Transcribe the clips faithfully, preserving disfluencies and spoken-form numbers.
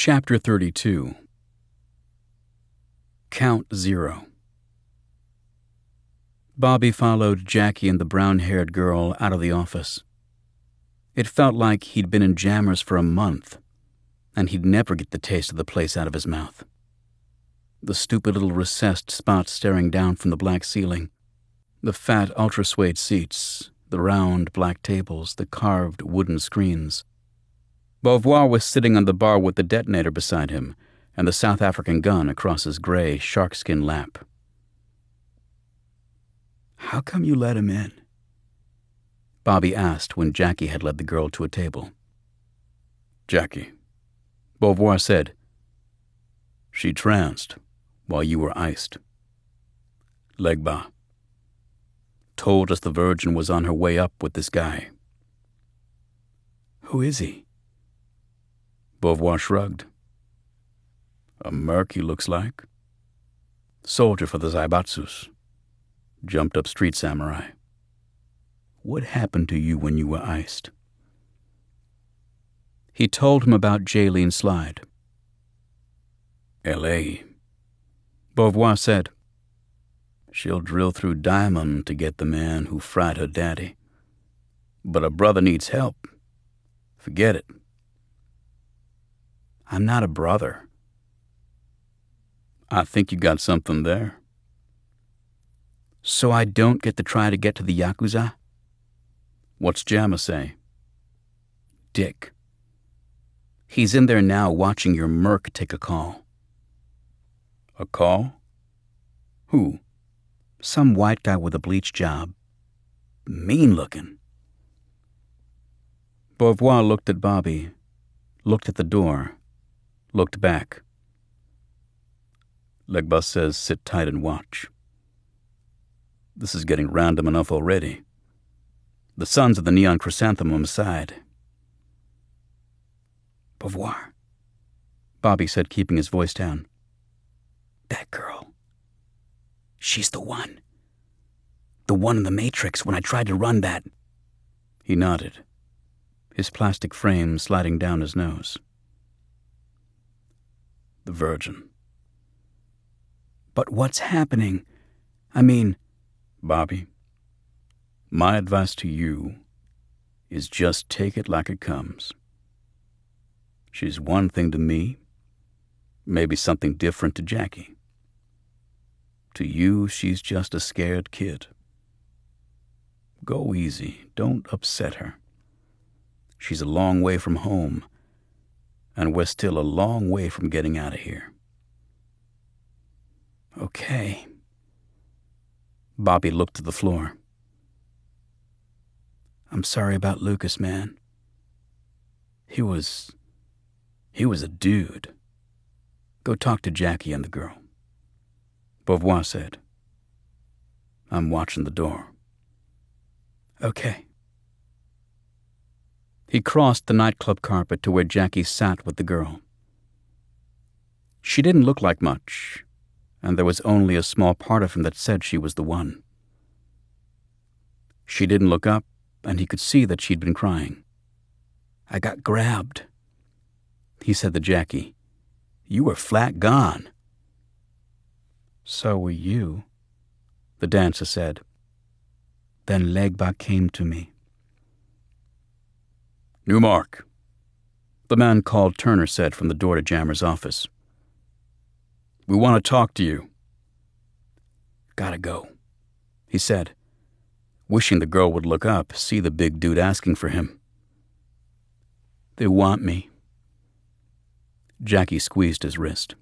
Chapter thirty-two. Count Zero. Bobby followed Jackie and the brown-haired girl out of the office. It felt like he'd been in Jammers for a month, and he'd never get the taste of the place out of his mouth. The stupid little recessed spots staring down from the black ceiling, the fat ultra-suede seats, the round black tables, the carved wooden screens. Beauvoir was sitting on the bar with the detonator beside him and the South African gun across his gray sharkskin lap. "How come you let him in?" Bobby asked when Jackie had led the girl to a table. "Jackie," Beauvoir said, "she tranced while you were iced. Legba told us the Virgin was on her way up with this guy." "Who is he?" Beauvoir shrugged. "A merc, he looks like. Soldier for the Zaibatsus. Jumped up street samurai. What happened to you when you were iced?" He told him about Jaylene Slide. "L A, Beauvoir said. She'll drill through diamond to get the man who fried her daddy. But a brother needs help. Forget it." "I'm not a brother." "I think you got something there." "So I don't get to try to get to the Yakuza?" "What's Jamma say?" "Dick. He's in there now watching your merc take a call." "A call? Who?" "Some white guy with a bleach job. Mean looking." Beauvoir looked at Bobby, looked at the door, looked back. "Legba says sit tight and watch. This is getting random enough already. The sons of the neon chrysanthemum aside." "Beauvoir," Bobby said, keeping his voice down. "That girl. She's the one. The one in the Matrix when I tried to run that." He nodded, his plastic frame sliding down his nose. "The Virgin." "But what's happening? I mean..." "Bobby, my advice to you is just take it like it comes. She's one thing to me, maybe something different to Jackie. To you, she's just a scared kid. Go easy, don't upset her. She's a long way from home, and we're still a long way from getting out of here." "Okay." Bobby looked to the floor. "I'm sorry about Lucas, man. He was... he was a dude. Go talk to Jackie and the girl." Beauvoir said, "I'm watching the door." "Okay." He crossed the nightclub carpet to where Jackie sat with the girl. She didn't look like much, and there was only a small part of him that said she was the one. She didn't look up, and he could see that she'd been crying. "I got grabbed," he said to Jackie. "You were flat gone." "So were you," the dancer said. "Then Legba came to me." "Newmark," the man called Turner said from the door to Jammer's office. "We want to talk to you." "Gotta go," he said, wishing the girl would look up, see the big dude asking for him. "They want me." Jackie squeezed his wrist.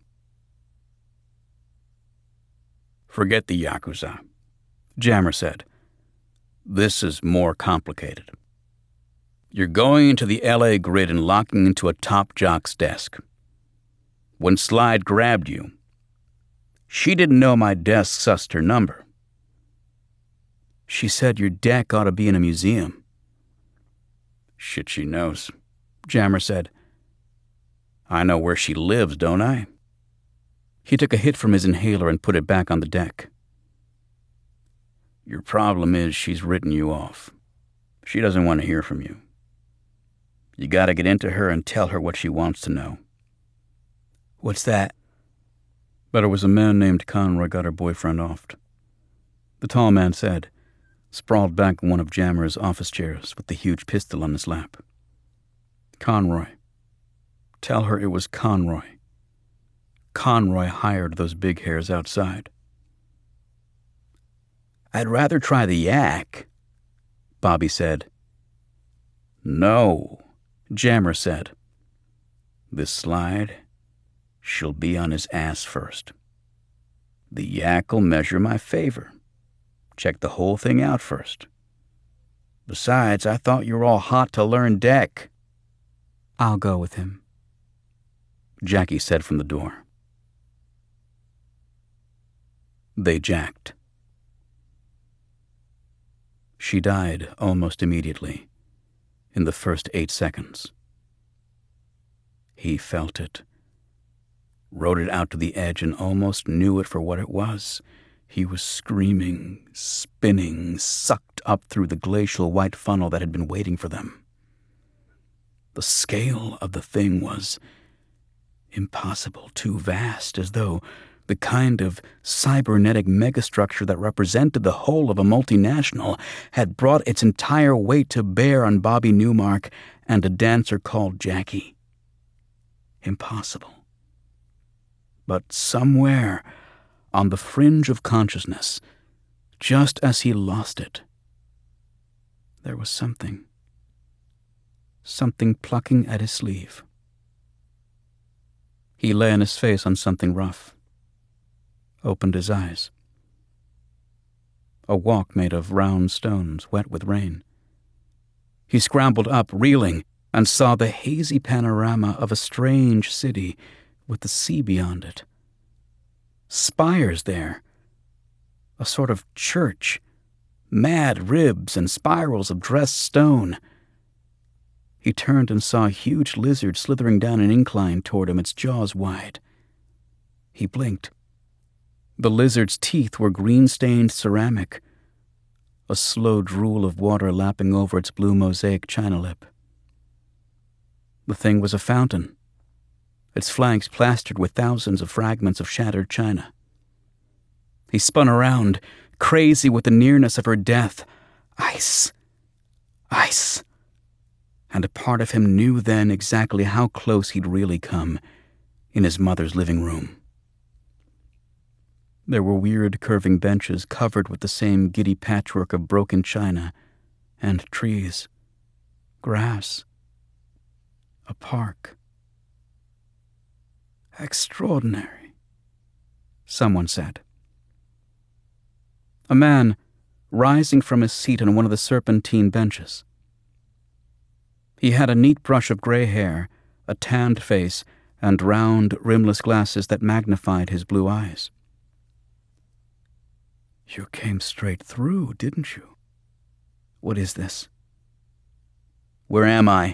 "Forget the Yakuza," Jammer said. "This is more complicated. You're going into the L A grid and locking into a top jock's desk. When Slide grabbed you, she didn't know my desk sussed her number. She said your deck ought to be in a museum." "Shit she knows," Jammer said. "I know where she lives, don't I?" He took a hit from his inhaler and put it back on the deck. "Your problem is she's written you off. She doesn't want to hear from you. You gotta get into her and tell her what she wants to know. What's that? But it was a man named Conroy got her boyfriend offed. The tall man said, sprawled back in one of Jammer's office chairs with the huge pistol on his lap. Conroy. Tell her it was Conroy. Conroy hired those big hairs outside. I'd rather try the yak, Bobby said. No, Jammer said. This slide, she'll be on his ass first. The yak'll measure my favor. Check the whole thing out first. Besides, I thought you were all hot to learn deck. I'll go with him, Jackie said from the door. They jacked. She died almost immediately, in the first eight seconds. He felt it, rode it out to the edge and almost knew it for what it was. He was screaming, spinning, sucked up through the glacial white funnel that had been waiting for them. The scale of the thing was impossible, too vast, as though the kind of cybernetic megastructure that represented the whole of a multinational had brought its entire weight to bear on Bobby Newmark and a dancer called Jackie. Impossible. But somewhere on the fringe of consciousness, just as he lost it, there was something. Something plucking at his sleeve. He lay on his face on something rough, opened his eyes. A walk made of round stones, wet with rain. He scrambled up, reeling, and saw the hazy panorama of a strange city with the sea beyond it. Spires there, a sort of church, mad ribs and spirals of dressed stone. He turned and saw a huge lizard slithering down an incline toward him, its jaws wide. He blinked. The lizard's teeth were green-stained ceramic, a slow drool of water lapping over its blue mosaic china lip. The thing was a fountain, its flanks plastered with thousands of fragments of shattered china. He spun around, crazy with the nearness of her death. Ice. Ice. And a part of him knew then exactly how close he'd really come in his mother's living room. There were weird curving benches covered with the same giddy patchwork of broken china and trees, grass, a park. Extraordinary, someone said. A man rising from his seat on one of the serpentine benches. He had a neat brush of gray hair, a tanned face, and round, rimless glasses that magnified his blue eyes. You came straight through, didn't you? What is this? Where am I?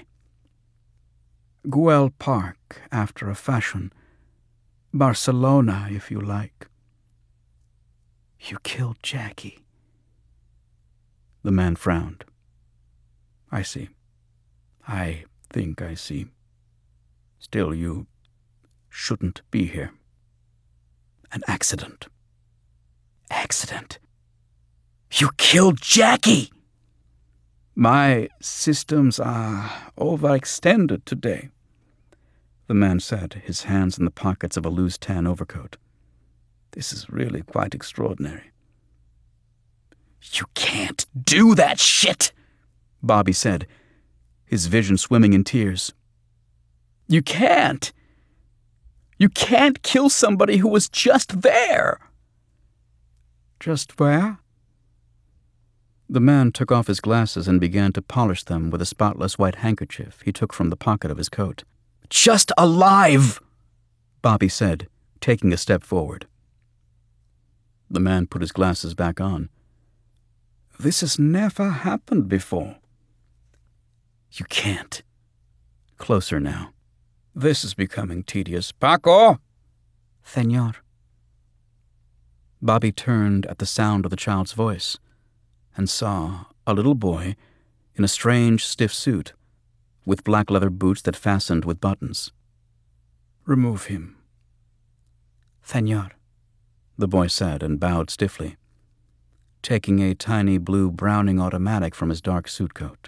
Güell Park, after a fashion. Barcelona, if you like. You killed Jackie. The man frowned. I see. I think I see. Still, you shouldn't be here. An accident. Accident? You killed Jackie! My systems are overextended today, the man said, his hands in the pockets of a loose tan overcoat. This is really quite extraordinary. You can't do that shit, Bobby said, his vision swimming in tears. You can't. You can't kill somebody who was just there. Just where? The man took off his glasses and began to polish them with a spotless white handkerchief he took from the pocket of his coat. Just alive, Bobby said, taking a step forward. The man put his glasses back on. This has never happened before. You can't. Closer now. This is becoming tedious. Paco! Señor. Bobby turned at the sound of the child's voice and saw a little boy in a strange, stiff suit with black leather boots that fastened with buttons. Remove him, Senor, the boy said and bowed stiffly, taking a tiny blue Browning automatic from his dark suit coat.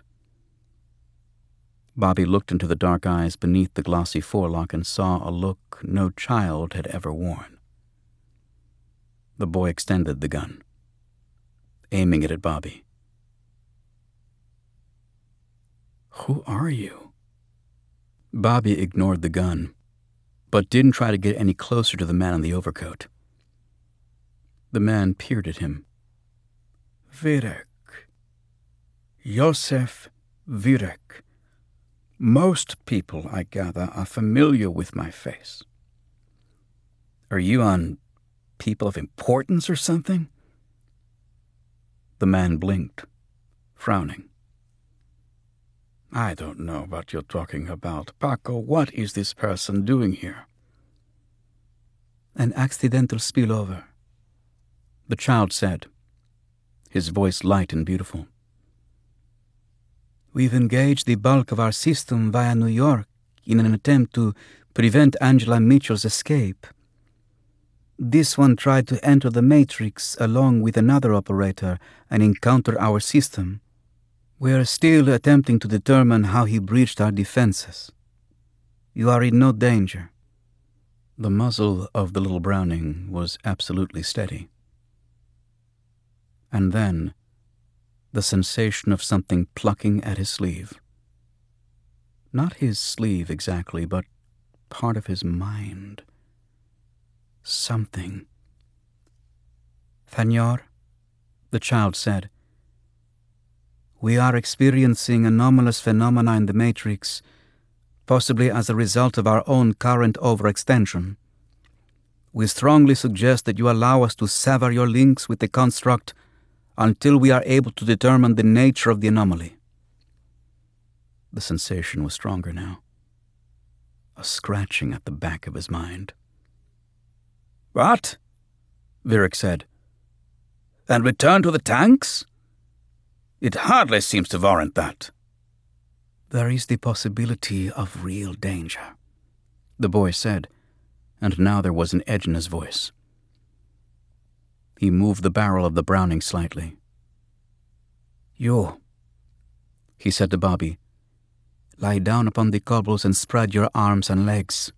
Bobby looked into the dark eyes beneath the glossy forelock and saw a look no child had ever worn. The boy extended the gun, aiming it at Bobby. "Who are you?" Bobby ignored the gun, but didn't try to get any closer to the man in the overcoat. The man peered at him. "Virek. Josef Virek. Most people, I gather, are familiar with my face." "Are you on People of Importance or something?" The man blinked, frowning. "I don't know what you're talking about. Paco, what is this person doing here?" "An accidental spillover," the child said, his voice light and beautiful. "We've engaged the bulk of our system via New York in an attempt to prevent Angela Mitchell's escape. This one tried to enter the Matrix along with another operator and encounter our system. We're still attempting to determine how he breached our defenses. You are in no danger." The muzzle of the little Browning was absolutely steady. And then, the sensation of something plucking at his sleeve. Not his sleeve exactly, but part of his mind. Something. "Senor," the child said, "we are experiencing anomalous phenomena in the Matrix, possibly as a result of our own current overextension. We strongly suggest that you allow us to sever your links with the construct until we are able to determine the nature of the anomaly." The sensation was stronger now. A scratching at the back of his mind. "What?" Virek said. "And return to the tanks? It hardly seems to warrant that." "There is the possibility of real danger," the boy said, and now there was an edge in his voice. He moved the barrel of the Browning slightly. "You," he said to Bobby, "lie down upon the cobbles and spread your arms and legs."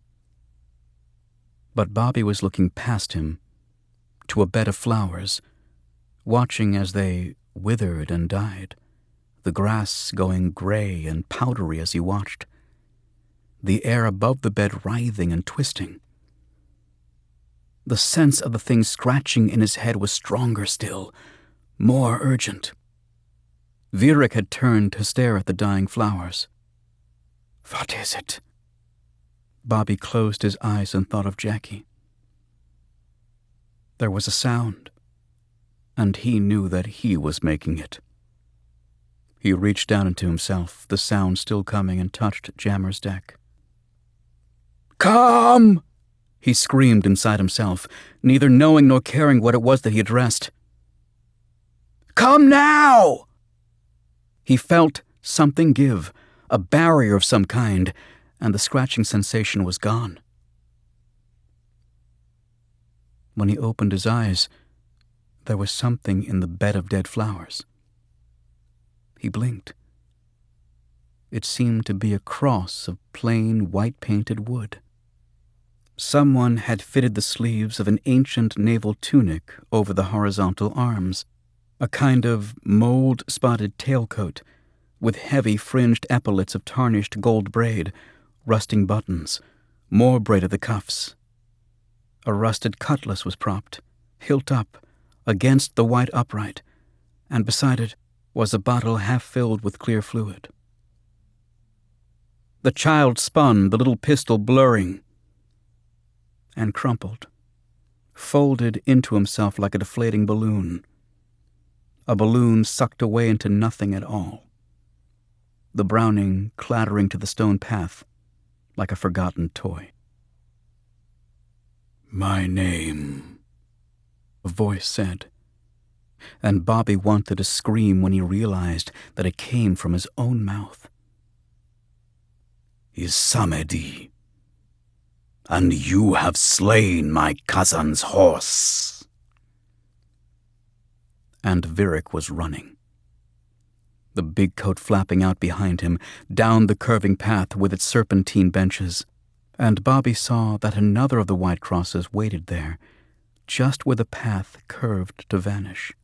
But Bobby was looking past him, to a bed of flowers, watching as they withered and died, the grass going gray and powdery as he watched, the air above the bed writhing and twisting. The sense of the thing scratching in his head was stronger still, more urgent. Virek had turned to stare at the dying flowers. "What is it?" Bobby closed his eyes and thought of Jackie. There was a sound, and he knew that he was making it. He reached down into himself, the sound still coming, and touched Jammer's deck. "Come!" he screamed inside himself, neither knowing nor caring what it was that he addressed. "Come now!" He felt something give, a barrier of some kind, and the scratching sensation was gone. When he opened his eyes, there was something in the bed of dead flowers. He blinked. It seemed to be a cross of plain white-painted wood. Someone had fitted the sleeves of an ancient naval tunic over the horizontal arms, a kind of mold-spotted tailcoat with heavy fringed epaulets of tarnished gold braid, rusting buttons, more braid at the cuffs. A rusted cutlass was propped, hilt up, against the white upright, and beside it was a bottle half filled with clear fluid. The child spun, the little pistol blurring, and crumpled, folded into himself like a deflating balloon. A balloon sucked away into nothing at all. The Browning clattering to the stone path like a forgotten toy. "My name," a voice said, and Bobby wanted to scream when he realized that it came from his own mouth. "is Samedi." and you have slain my cousin's horse." And Virik was running. The big coat flapping out behind him, down the curving path with its serpentine benches, and Bobby saw that another of the white crosses waited there, just where the path curved to vanish.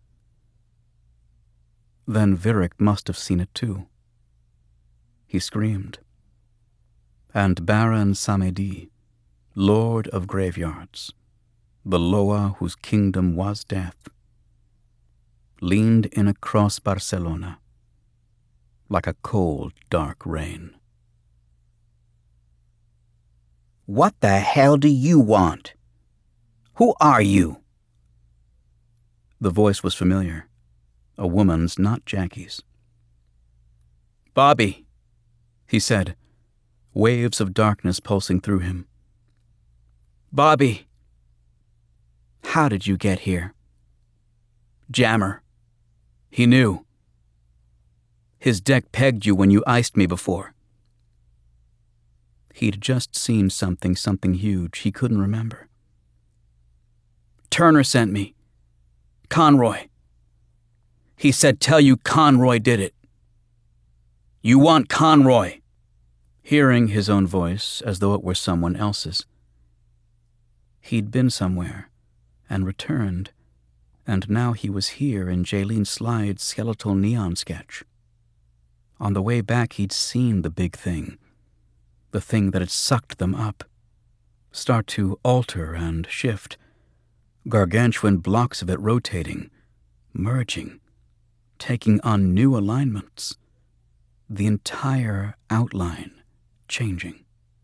Then Virik must have seen it too. He screamed. And Baron Samedi, Lord of Graveyards, the Loa whose kingdom was death, leaned in across Barcelona like a cold, dark rain. "What the hell do you want? Who are you?" The voice was familiar, a woman's, not Jackie's. "Bobby," he said, waves of darkness pulsing through him. "Bobby, how did you get here?" "Jammer. He knew. His deck pegged you when you iced me before." He'd just seen something, something huge he couldn't remember. "Turner sent me. Conroy. He said tell you Conroy did it. You want Conroy." Hearing his own voice as though it were someone else's. He'd been somewhere and returned, and now he was here in Jaylene Slide's skeletal neon sketch. On the way back he'd seen the big thing, the thing that had sucked them up, start to alter and shift, gargantuan blocks of it rotating, merging, taking on new alignments, the entire outline changing.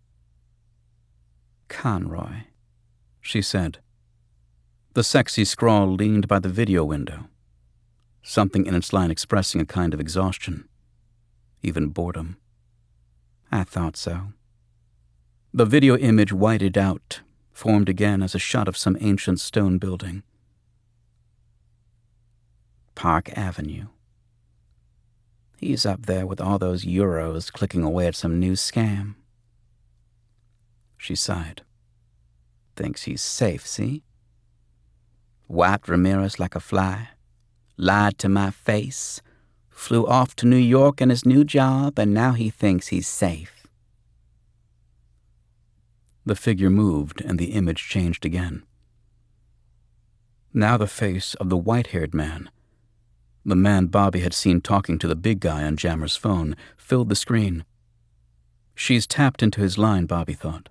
"Conroy," she said. The sexy scrawl leaned by the video window, something in its line expressing a kind of exhaustion, even boredom. "I thought so." The video image whited out, formed again as a shot of some ancient stone building. "Park Avenue. He's up there with all those euros clicking away at some new scam." She sighed. "Thinks he's safe, see? Wiped Ramirez like a fly, lied to my face, flew off to New York in his new job, and now he thinks he's safe." The figure moved and the image changed again. Now the face of the white-haired man, the man Bobby had seen talking to the big guy on Jammer's phone, filled the screen. She's tapped into his line, Bobby thought.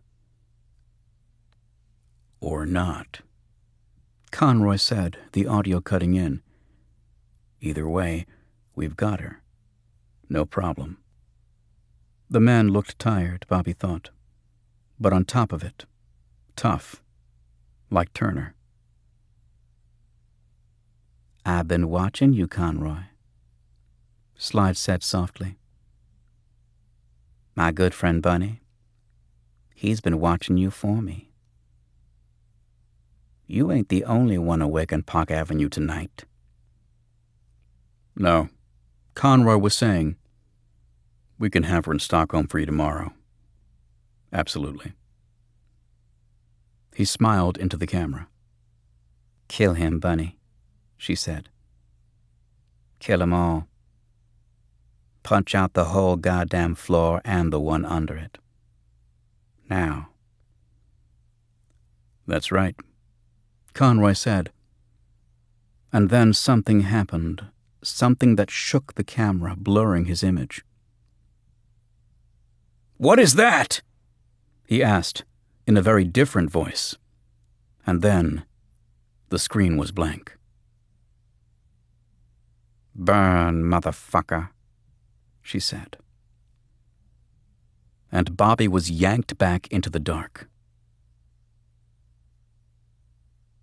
Or not. Conroy said, the audio cutting in. Either way, we've got her. No problem. The man looked tired, Bobby thought. But on top of it, tough, like Turner. "I've been watching you, Conroy," Slide said softly. "My good friend Bunny, he's been watching you for me. You ain't the only one awake on Park Avenue tonight." "No," Conroy was saying. "We can have her in Stockholm for you tomorrow. Absolutely." He smiled into the camera. "Kill him, Bunny," she said. "Kill 'em all. Punch out the whole goddamn floor and the one under it. Now." "That's right," Conroy said. And then something happened, something that shook the camera, blurring his image. "What is that?" he asked, in a very different voice. And then the screen was blank. "Burn, motherfucker," she said. And Bobby was yanked back into the dark.